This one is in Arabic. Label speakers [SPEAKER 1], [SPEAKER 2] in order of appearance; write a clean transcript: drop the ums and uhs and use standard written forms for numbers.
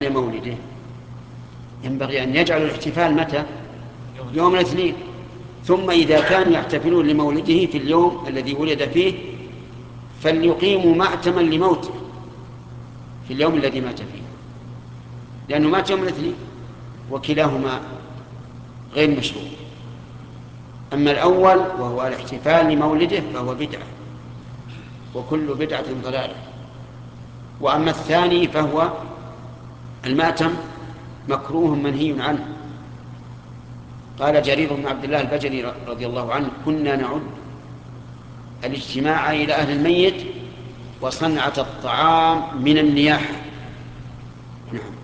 [SPEAKER 1] لمولده ينبغي أن يجعلوا الاحتفال متى؟ يوم الاثنين. ثم إذا كانوا يحتفلون لمولده في اليوم الذي ولد فيه فليقيموا مأتما لموته في اليوم الذي مات فيه، لأنه مات يوم الاثنين، وكلاهما غير مشروع. أما الأول وهو الاحتفال لمولده فهو بدعة، وكل بدعة ضلالة. وأما الثاني فهو المأتم مكروه منهي عنه. قال جرير بن عبد الله البجلي رضي الله عنه: كنا نعد الاجتماع إلى أهل الميت وصنعة الطعام من النياحة. نعم.